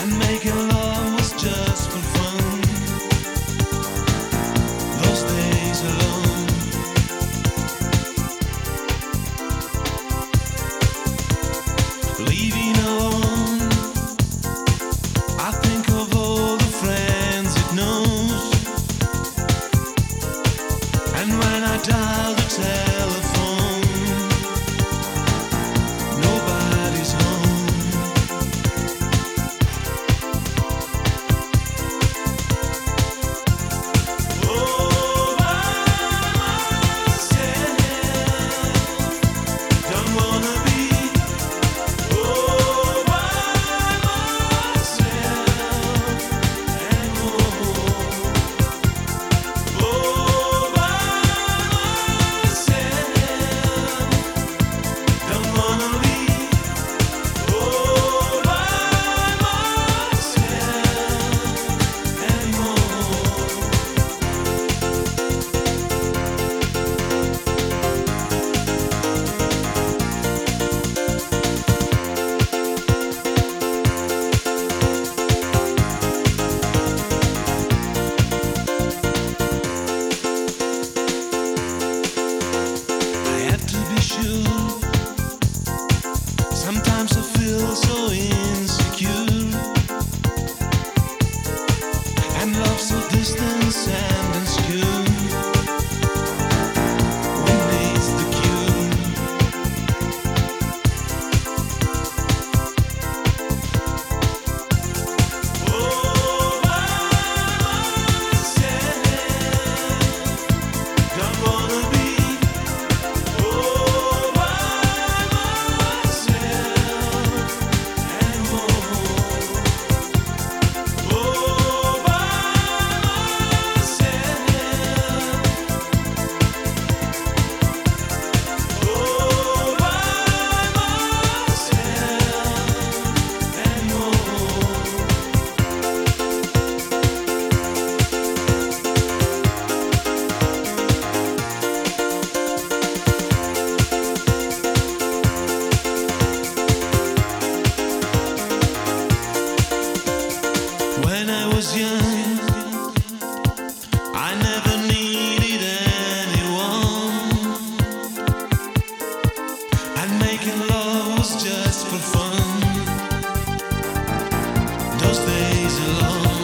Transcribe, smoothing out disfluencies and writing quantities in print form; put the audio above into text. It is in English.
And making love was just for fun. Those days alone. Leaving alone, I think of all the friends it knows. And when I dial the telephone, nobody's home. Oh, by myself, don't wanna be. Oh, by myself anymore. Oh, by myself, don't wanna leave. Oh, by myself anymore. I have to be sure. Sometimes I feel so insecure, and love so distant and obscure. When needs the cure? Oh, by myself, don't wanna be. Oh, by myself anymore. Oh, by myself. Oh, by myself anymore. When I was young, I never needed anyone, and making love was just for fun. Those days alone.